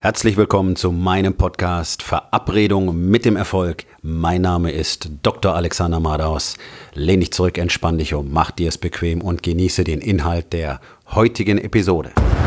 Herzlich willkommen zu meinem Podcast Verabredung mit dem Erfolg. Mein Name ist Dr. Alexander Madaus. Lehn dich zurück, entspann dich um, mach dir es bequem und genieße den Inhalt der heutigen Episode.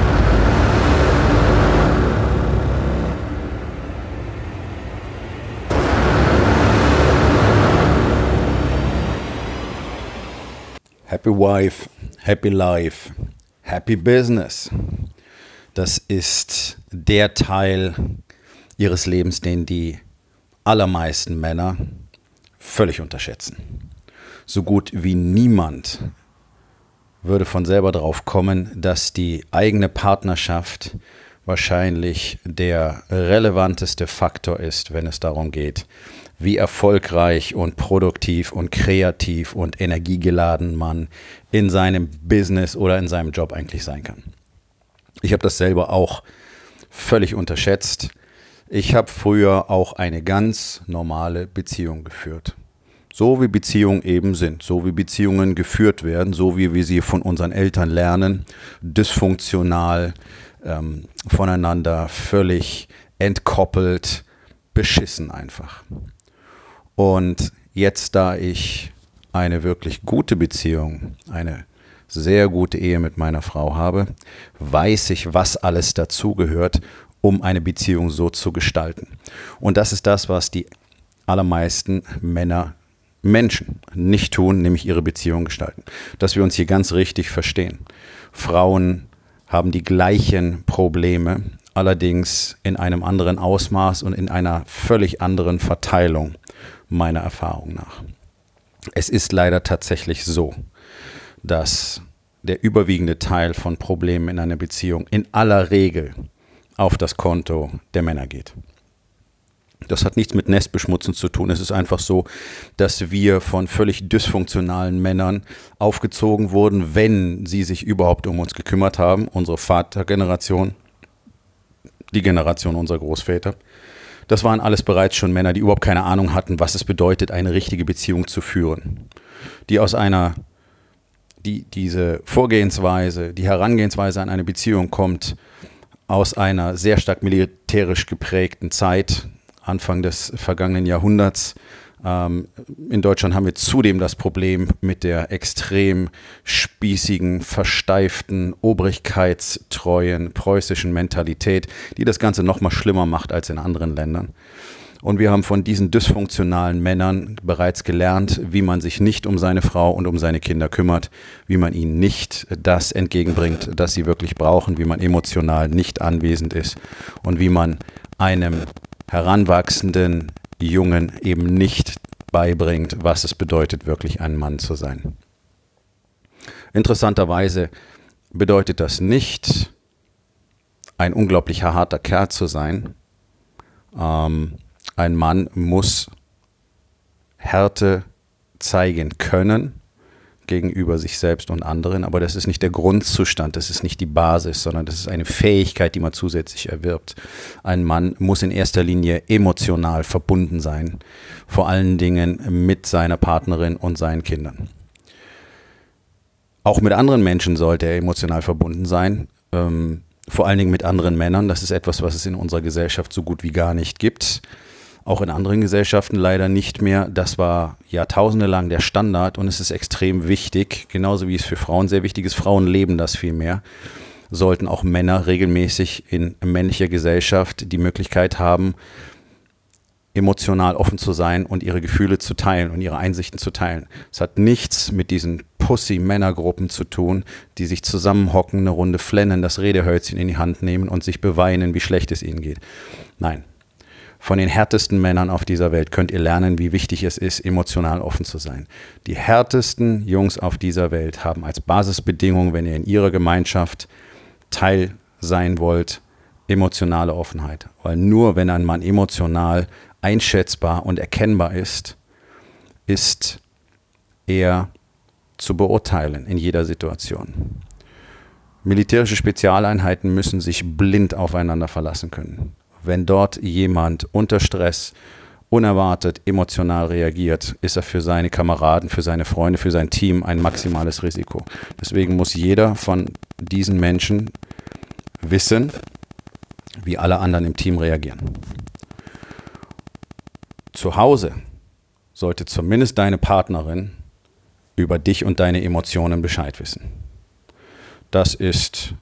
Happy Wife, Happy Life, Happy Business. Das ist der Teil ihres Lebens, den die allermeisten Männer völlig unterschätzen. So gut wie niemand würde von selber drauf kommen, dass die eigene Partnerschaft wahrscheinlich der relevanteste Faktor ist, wenn es darum geht, wie erfolgreich und produktiv und kreativ und energiegeladen man in seinem Business oder in seinem Job eigentlich sein kann. Ich habe das selber auch völlig unterschätzt. Ich habe früher auch eine ganz normale Beziehung geführt. So wie Beziehungen eben sind, so wie Beziehungen geführt werden, so wie wir sie von unseren Eltern lernen, dysfunktional, voneinander völlig entkoppelt, beschissen einfach. Und jetzt, da ich eine wirklich gute Beziehung, eine sehr gute Ehe mit meiner Frau habe, weiß ich, was alles dazugehört, um eine Beziehung so zu gestalten. Und das ist das, was die allermeisten Menschen nicht tun, nämlich ihre Beziehung gestalten. Dass wir uns hier ganz richtig verstehen. Frauen haben die gleichen Probleme, allerdings in einem anderen Ausmaß und in einer völlig anderen Verteilung, meiner Erfahrung nach. Es ist leider tatsächlich so, dass der überwiegende Teil von Problemen in einer Beziehung in aller Regel auf das Konto der Männer geht. Das hat nichts mit Nestbeschmutzen zu tun. Es ist einfach so, dass wir von völlig dysfunktionalen Männern aufgezogen wurden, wenn sie sich überhaupt um uns gekümmert haben. Unsere Vatergeneration, die Generation unserer Großväter. Das waren alles bereits schon Männer, die überhaupt keine Ahnung hatten, was es bedeutet, eine richtige Beziehung zu führen. Diese Vorgehensweise, die Herangehensweise an eine Beziehung kommt aus einer sehr stark militärisch geprägten Zeit, Anfang des vergangenen Jahrhunderts. In Deutschland haben wir zudem das Problem mit der extrem spießigen, versteiften, obrigkeitstreuen preußischen Mentalität, die das Ganze noch mal schlimmer macht als in anderen Ländern. Und wir haben von diesen dysfunktionalen Männern bereits gelernt, wie man sich nicht um seine Frau und um seine Kinder kümmert, wie man ihnen nicht das entgegenbringt, das sie wirklich brauchen, wie man emotional nicht anwesend ist und wie man einem heranwachsenden Jungen eben nicht beibringt, was es bedeutet, wirklich ein Mann zu sein. Interessanterweise bedeutet das nicht, ein unglaublich harter Kerl zu sein. Ein Mann muss Härte zeigen können gegenüber sich selbst und anderen, aber das ist nicht der Grundzustand, das ist nicht die Basis, sondern das ist eine Fähigkeit, die man zusätzlich erwirbt. Ein Mann muss in erster Linie emotional verbunden sein, vor allen Dingen mit seiner Partnerin und seinen Kindern. Auch mit anderen Menschen sollte er emotional verbunden sein, vor allen Dingen mit anderen Männern. Das ist etwas, was es in unserer Gesellschaft so gut wie gar nicht gibt. Auch in anderen Gesellschaften leider nicht mehr. Das war jahrtausende lang der Standard und es ist extrem wichtig, genauso wie es für Frauen sehr wichtig ist. Frauen leben das viel mehr. Sollten auch Männer regelmäßig in männlicher Gesellschaft die Möglichkeit haben, emotional offen zu sein und ihre Gefühle zu teilen und ihre Einsichten zu teilen. Es hat nichts mit diesen Pussy-Männergruppen zu tun, die sich zusammenhocken, eine Runde flennen, das Redehölzchen in die Hand nehmen und sich beweinen, wie schlecht es ihnen geht. Nein. Von den härtesten Männern auf dieser Welt könnt ihr lernen, wie wichtig es ist, emotional offen zu sein. Die härtesten Jungs auf dieser Welt haben als Basisbedingung, wenn ihr in ihrer Gemeinschaft Teil sein wollt, emotionale Offenheit. Weil nur wenn ein Mann emotional einschätzbar und erkennbar ist, ist er zu beurteilen in jeder Situation. Militärische Spezialeinheiten müssen sich blind aufeinander verlassen können. Wenn dort jemand unter Stress unerwartet emotional reagiert, ist er für seine Kameraden, für seine Freunde, für sein Team ein maximales Risiko. Deswegen muss jeder von diesen Menschen wissen, wie alle anderen im Team reagieren. Zu Hause sollte zumindest deine Partnerin über dich und deine Emotionen Bescheid wissen. Das ist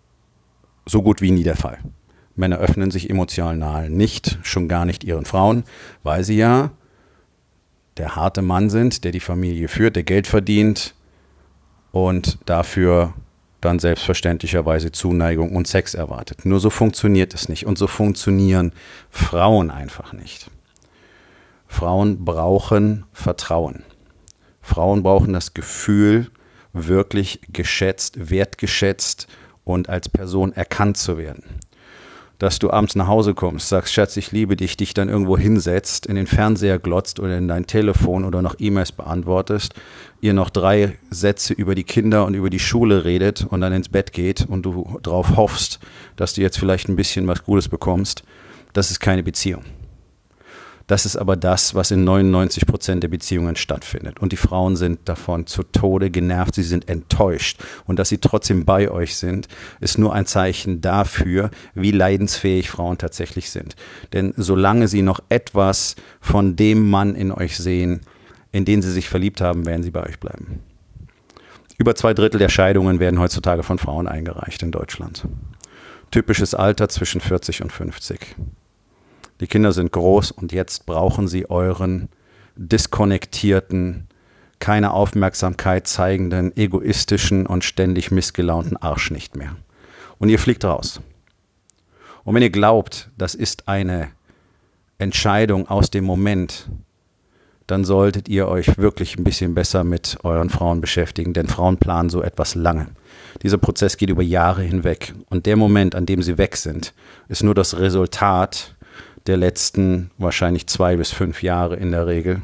so gut wie nie der Fall. Männer öffnen sich emotional nicht, schon gar nicht ihren Frauen, weil sie ja der harte Mann sind, der die Familie führt, der Geld verdient und dafür dann selbstverständlicherweise Zuneigung und Sex erwartet. Nur so funktioniert es nicht und so funktionieren Frauen einfach nicht. Frauen brauchen Vertrauen. Frauen brauchen das Gefühl, wirklich geschätzt, wertgeschätzt und als Person erkannt zu werden. Dass du abends nach Hause kommst, sagst, Schatz, ich liebe dich, dich dann irgendwo hinsetzt, in den Fernseher glotzt oder in dein Telefon oder noch E-Mails beantwortest, ihr noch 3 Sätze über die Kinder und über die Schule redet und dann ins Bett geht und du darauf hoffst, dass du jetzt vielleicht ein bisschen was Gutes bekommst, das ist keine Beziehung. Das ist aber das, was in 99% der Beziehungen stattfindet. Und die Frauen sind davon zu Tode genervt, sie sind enttäuscht. Und dass sie trotzdem bei euch sind, ist nur ein Zeichen dafür, wie leidensfähig Frauen tatsächlich sind. Denn solange sie noch etwas von dem Mann in euch sehen, in den sie sich verliebt haben, werden sie bei euch bleiben. Über 2/3 der Scheidungen werden heutzutage von Frauen eingereicht in Deutschland. Typisches Alter zwischen 40 und 50. Die Kinder sind groß und jetzt brauchen sie euren diskonnektierten, keine Aufmerksamkeit zeigenden, egoistischen und ständig missgelaunten Arsch nicht mehr. Und ihr fliegt raus. Und wenn ihr glaubt, das ist eine Entscheidung aus dem Moment, dann solltet ihr euch wirklich ein bisschen besser mit euren Frauen beschäftigen, denn Frauen planen so etwas lange. Dieser Prozess geht über Jahre hinweg und der Moment, an dem sie weg sind, ist nur das Resultat der letzten wahrscheinlich 2 bis 5 Jahre in der Regel.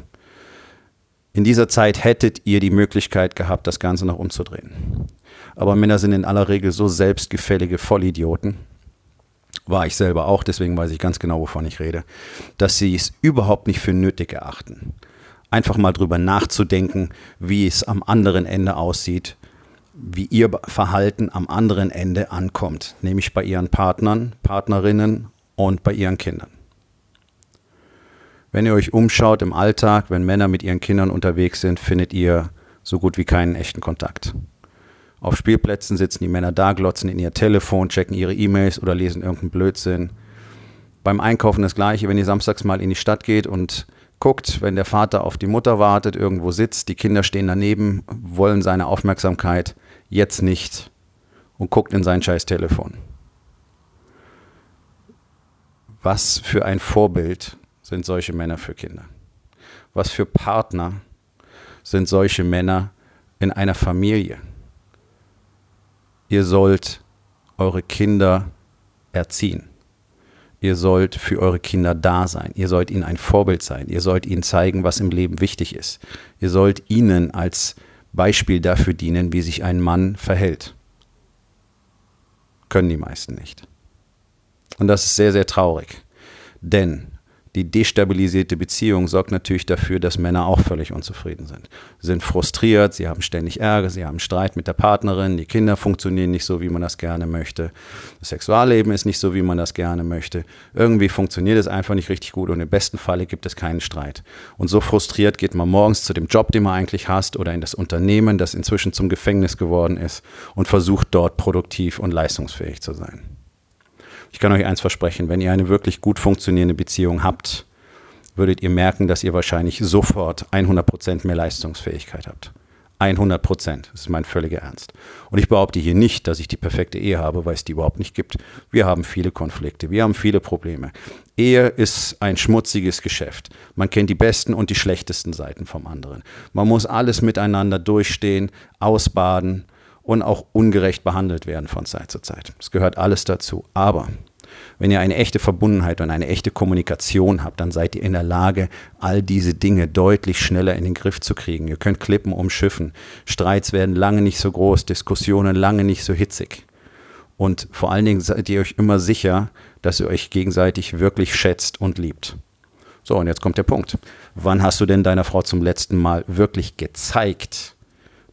In dieser Zeit hättet ihr die Möglichkeit gehabt, das Ganze noch umzudrehen. Aber Männer sind in aller Regel so selbstgefällige Vollidioten, war ich selber auch, deswegen weiß ich ganz genau, wovon ich rede, dass sie es überhaupt nicht für nötig erachten, einfach mal drüber nachzudenken, wie es am anderen Ende aussieht, wie ihr Verhalten am anderen Ende ankommt, nämlich bei ihren Partnern, Partnerinnen und bei ihren Kindern. Wenn ihr euch umschaut im Alltag, wenn Männer mit ihren Kindern unterwegs sind, findet ihr so gut wie keinen echten Kontakt. Auf Spielplätzen sitzen die Männer da, glotzen in ihr Telefon, checken ihre E-Mails oder lesen irgendeinen Blödsinn. Beim Einkaufen das Gleiche, wenn ihr samstags mal in die Stadt geht und guckt, wenn der Vater auf die Mutter wartet, irgendwo sitzt, die Kinder stehen daneben, wollen seine Aufmerksamkeit, jetzt nicht und guckt in sein scheiß Telefon. Was für ein Vorbild sind solche Männer für Kinder? Was für Partner sind solche Männer in einer Familie? Ihr sollt eure Kinder erziehen. Ihr sollt für eure Kinder da sein. Ihr sollt ihnen ein Vorbild sein. Ihr sollt ihnen zeigen, was im Leben wichtig ist. Ihr sollt ihnen als Beispiel dafür dienen, wie sich ein Mann verhält. Können die meisten nicht. Und das ist sehr, sehr traurig. Denn die destabilisierte Beziehung sorgt natürlich dafür, dass Männer auch völlig unzufrieden sind. Sie sind frustriert, sie haben ständig Ärger, sie haben Streit mit der Partnerin, die Kinder funktionieren nicht so, wie man das gerne möchte. Das Sexualleben ist nicht so, wie man das gerne möchte. Irgendwie funktioniert es einfach nicht richtig gut und im besten Falle gibt es keinen Streit. Und so frustriert geht man morgens zu dem Job, den man eigentlich hasst, oder in das Unternehmen, das inzwischen zum Gefängnis geworden ist, und versucht dort produktiv und leistungsfähig zu sein. Ich kann euch eins versprechen, wenn ihr eine wirklich gut funktionierende Beziehung habt, würdet ihr merken, dass ihr wahrscheinlich sofort 100% mehr Leistungsfähigkeit habt. 100%, das ist mein völliger Ernst. Und ich behaupte hier nicht, dass ich die perfekte Ehe habe, weil es die überhaupt nicht gibt. Wir haben viele Konflikte, wir haben viele Probleme. Ehe ist ein schmutziges Geschäft. Man kennt die besten und die schlechtesten Seiten vom anderen. Man muss alles miteinander durchstehen, ausbaden und auch ungerecht behandelt werden von Zeit zu Zeit. Das gehört alles dazu. Aber wenn ihr eine echte Verbundenheit und eine echte Kommunikation habt, dann seid ihr in der Lage, all diese Dinge deutlich schneller in den Griff zu kriegen. Ihr könnt Klippen umschiffen. Streits werden lange nicht so groß, Diskussionen lange nicht so hitzig. Und vor allen Dingen seid ihr euch immer sicher, dass ihr euch gegenseitig wirklich schätzt und liebt. So, und jetzt kommt der Punkt. Wann hast du denn deiner Frau zum letzten Mal wirklich gezeigt,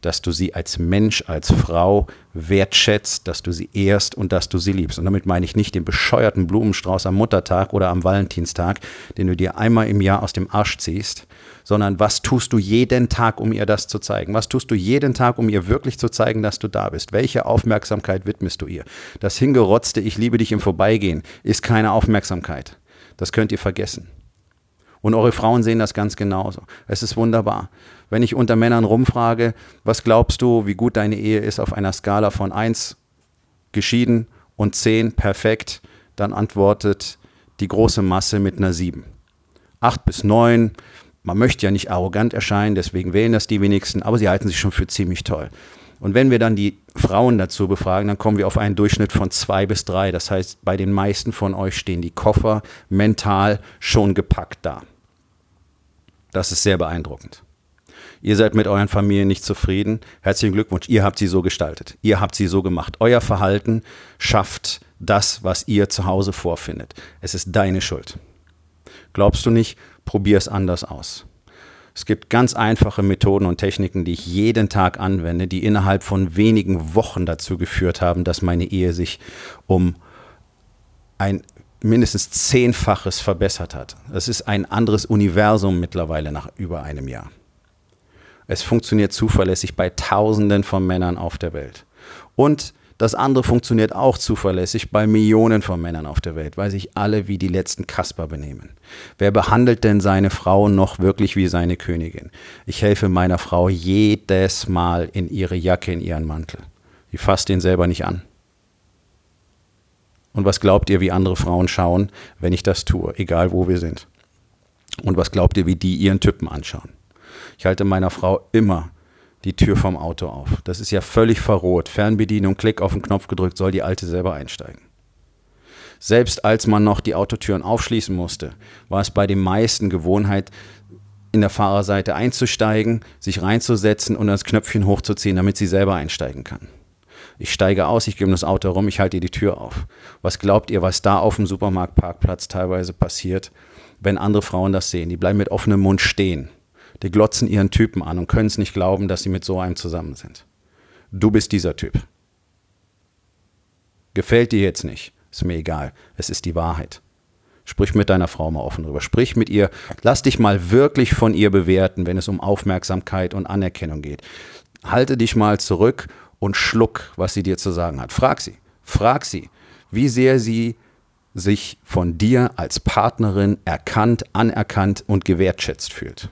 dass du sie als Mensch, als Frau wertschätzt, dass du sie ehrst und dass du sie liebst. Und damit meine ich nicht den bescheuerten Blumenstrauß am Muttertag oder am Valentinstag, den du dir einmal im Jahr aus dem Arsch ziehst, sondern was tust du jeden Tag, um ihr das zu zeigen? Was tust du jeden Tag, um ihr wirklich zu zeigen, dass du da bist? Welche Aufmerksamkeit widmest du ihr? Das hingerotzte "Ich liebe dich" im Vorbeigehen ist keine Aufmerksamkeit. Das könnt ihr vergessen. Und eure Frauen sehen das ganz genauso. Es ist wunderbar. Wenn ich unter Männern rumfrage, was glaubst du, wie gut deine Ehe ist auf einer Skala von 1 geschieden und 10 perfekt, dann antwortet die große Masse mit einer 7. 8 bis 9, man möchte ja nicht arrogant erscheinen, deswegen wählen das die wenigsten, aber sie halten sich schon für ziemlich toll. Und wenn wir dann die Frauen dazu befragen, dann kommen wir auf einen Durchschnitt von 2 bis 3. Das heißt, bei den meisten von euch stehen die Koffer mental schon gepackt da. Das ist sehr beeindruckend. Ihr seid mit euren Familien nicht zufrieden. Herzlichen Glückwunsch, ihr habt sie so gestaltet. Ihr habt sie so gemacht. Euer Verhalten schafft das, was ihr zu Hause vorfindet. Es ist deine Schuld. Glaubst du nicht? Probier es anders aus. Es gibt ganz einfache Methoden und Techniken, die ich jeden Tag anwende, die innerhalb von wenigen Wochen dazu geführt haben, dass meine Ehe sich um ein mindestens 10-faches verbessert hat. Das ist ein anderes Universum mittlerweile nach über einem Jahr. Es funktioniert zuverlässig bei Tausenden von Männern auf der Welt. Und das andere funktioniert auch zuverlässig bei Millionen von Männern auf der Welt, weil sich alle wie die letzten Kasper benehmen. Wer behandelt denn seine Frau noch wirklich wie seine Königin? Ich helfe meiner Frau jedes Mal in ihre Jacke, in ihren Mantel. Die fasst ihn selber nicht an. Und was glaubt ihr, wie andere Frauen schauen, wenn ich das tue, egal wo wir sind? Und was glaubt ihr, wie die ihren Typen anschauen? Ich halte meiner Frau immer die Tür vom Auto auf. Das ist ja völlig verroht. Fernbedienung, Klick auf den Knopf gedrückt, soll die Alte selber einsteigen. Selbst als man noch die Autotüren aufschließen musste, war es bei den meisten Gewohnheit, in der Fahrerseite einzusteigen, sich reinzusetzen und das Knöpfchen hochzuziehen, damit sie selber einsteigen kann. Ich steige aus, ich gebe das Auto rum, ich halte ihr die Tür auf. Was glaubt ihr, was da auf dem Supermarktparkplatz teilweise passiert, wenn andere Frauen das sehen? Die bleiben mit offenem Mund stehen. Die glotzen ihren Typen an und können es nicht glauben, dass sie mit so einem zusammen sind. Du bist dieser Typ. Gefällt dir jetzt nicht? Ist mir egal. Es ist die Wahrheit. Sprich mit deiner Frau mal offen drüber. Sprich mit ihr. Lass dich mal wirklich von ihr bewerten, wenn es um Aufmerksamkeit und Anerkennung geht. Halte dich mal zurück und schluck, was sie dir zu sagen hat. Frag sie, wie sehr sie sich von dir als Partnerin erkannt, anerkannt und gewertschätzt fühlt.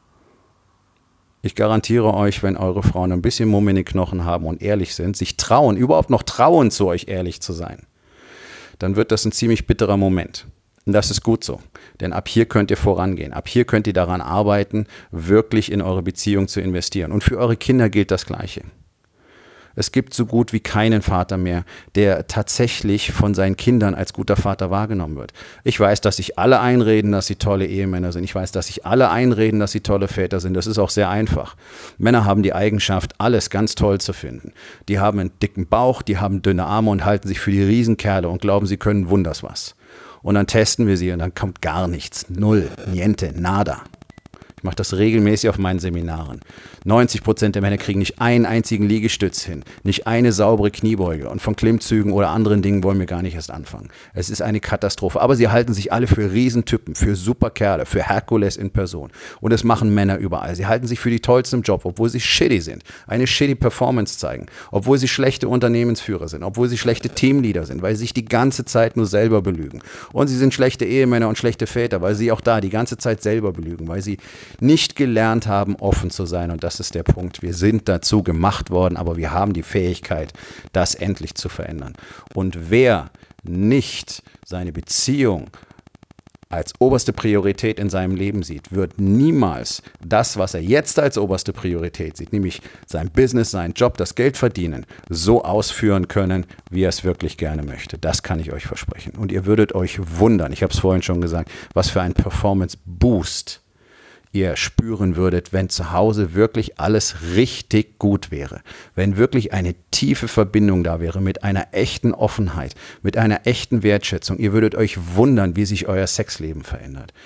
Ich garantiere euch, wenn eure Frauen ein bisschen Mumm in den Knochen haben und ehrlich sind, sich trauen, überhaupt noch trauen, zu euch ehrlich zu sein, dann wird das ein ziemlich bitterer Moment. Und das ist gut so, denn ab hier könnt ihr vorangehen. Ab hier könnt ihr daran arbeiten, wirklich in eure Beziehung zu investieren. Und für eure Kinder gilt das Gleiche. Es gibt so gut wie keinen Vater mehr, der tatsächlich von seinen Kindern als guter Vater wahrgenommen wird. Ich weiß, dass sich alle einreden, dass sie tolle Ehemänner sind. Ich weiß, dass sich alle einreden, dass sie tolle Väter sind. Das ist auch sehr einfach. Männer haben die Eigenschaft, alles ganz toll zu finden. Die haben einen dicken Bauch, die haben dünne Arme und halten sich für die Riesenkerle und glauben, sie können wunders was. Und dann testen wir sie und dann kommt gar nichts. Null, niente, nada. Ich mache das regelmäßig auf meinen Seminaren. 90% der Männer kriegen nicht einen einzigen Liegestütz hin, nicht eine saubere Kniebeuge. Und von Klimmzügen oder anderen Dingen wollen wir gar nicht erst anfangen. Es ist eine Katastrophe. Aber sie halten sich alle für Riesentypen, für Superkerle, für Herkules in Person. Und das machen Männer überall. Sie halten sich für die tollsten im Job, obwohl sie shitty sind, eine shitty Performance zeigen, obwohl sie schlechte Unternehmensführer sind, obwohl sie schlechte Teamleader sind, weil sie sich die ganze Zeit nur selber belügen. Und sie sind schlechte Ehemänner und schlechte Väter, weil sie auch da die ganze Zeit selber belügen, weil sie nicht gelernt haben, offen zu sein. Und das ist der Punkt. Wir sind dazu gemacht worden, aber wir haben die Fähigkeit, das endlich zu verändern. Und wer nicht seine Beziehung als oberste Priorität in seinem Leben sieht, wird niemals das, was er jetzt als oberste Priorität sieht, nämlich sein Business, seinen Job, das Geld verdienen, so ausführen können, wie er es wirklich gerne möchte. Das kann ich euch versprechen. Und ihr würdet euch wundern, ich habe es vorhin schon gesagt, was für ein Performance-Boost ihr spüren würdet, wenn zu Hause wirklich alles richtig gut wäre. Wenn wirklich eine tiefe Verbindung da wäre mit einer echten Offenheit, mit einer echten Wertschätzung. Ihr würdet euch wundern, wie sich euer Sexleben verändert.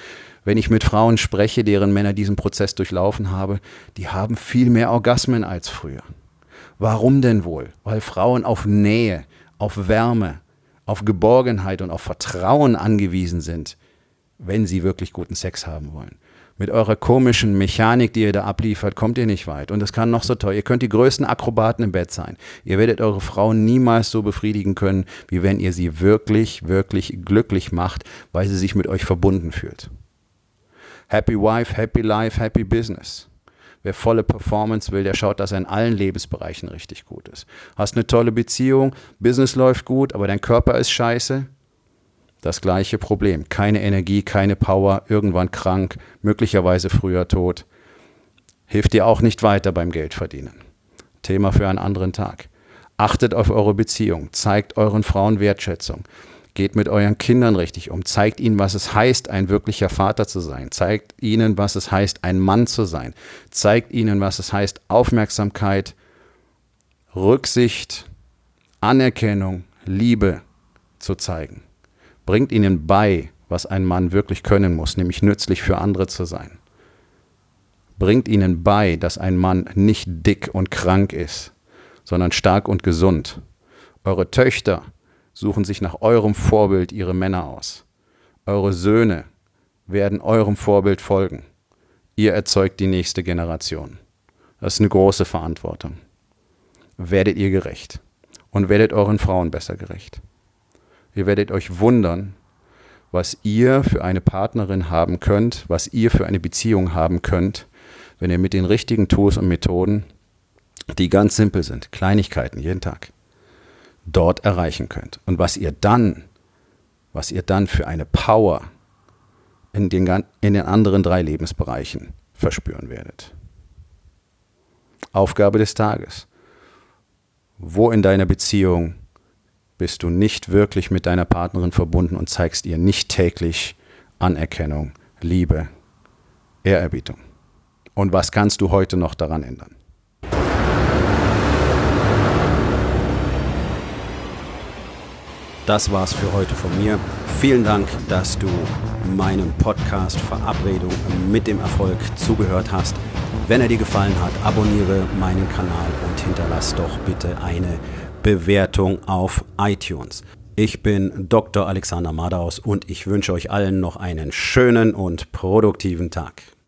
Wenn ich mit Frauen spreche, deren Männer diesen Prozess durchlaufen haben, die haben viel mehr Orgasmen als früher. Warum denn wohl? Weil Frauen auf Nähe, auf Wärme, auf Geborgenheit und auf Vertrauen angewiesen sind, wenn sie wirklich guten Sex haben wollen. Mit eurer komischen Mechanik, die ihr da abliefert, kommt ihr nicht weit. Und das kann noch so toll. Ihr könnt die größten Akrobaten im Bett sein. Ihr werdet eure Frauen niemals so befriedigen können, wie wenn ihr sie wirklich, wirklich glücklich macht, weil sie sich mit euch verbunden fühlt. Happy Wife, Happy Life, Happy Business. Wer volle Performance will, der schaut, dass er in allen Lebensbereichen richtig gut ist. Hast eine tolle Beziehung, Business läuft gut, aber dein Körper ist scheiße. Das gleiche Problem. Keine Energie, keine Power, irgendwann krank, möglicherweise früher tot. Hilft dir auch nicht weiter beim Geldverdienen. Thema für einen anderen Tag. Achtet auf eure Beziehung, zeigt euren Frauen Wertschätzung. Geht mit euren Kindern richtig um, zeigt ihnen, was es heißt, ein wirklicher Vater zu sein. Zeigt ihnen, was es heißt, ein Mann zu sein. Zeigt ihnen, was es heißt, Aufmerksamkeit, Rücksicht, Anerkennung, Liebe zu zeigen. Bringt ihnen bei, was ein Mann wirklich können muss, nämlich nützlich für andere zu sein. Bringt ihnen bei, dass ein Mann nicht dick und krank ist, sondern stark und gesund. Eure Töchter suchen sich nach eurem Vorbild ihre Männer aus. Eure Söhne werden eurem Vorbild folgen. Ihr erzeugt die nächste Generation. Das ist eine große Verantwortung. Werdet ihr gerecht und werdet euren Frauen besser gerecht. Ihr werdet euch wundern, was ihr für eine Partnerin haben könnt, was ihr für eine Beziehung haben könnt, wenn ihr mit den richtigen Tools und Methoden, die ganz simpel sind, Kleinigkeiten jeden Tag, dort erreichen könnt. Und was ihr dann für eine Power in den anderen 3 Lebensbereichen verspüren werdet. Aufgabe des Tages. Wo in deiner Beziehung bist du nicht wirklich mit deiner Partnerin verbunden und zeigst ihr nicht täglich Anerkennung, Liebe, Ehrerbietung? Und was kannst du heute noch daran ändern? Das war's für heute von mir. Vielen Dank, dass du meinem Podcast Verabredung mit dem Erfolg zugehört hast. Wenn er dir gefallen hat, abonniere meinen Kanal und hinterlass doch bitte eine Bewertung auf iTunes. Ich bin Dr. Alexander Madaus und ich wünsche euch allen noch einen schönen und produktiven Tag.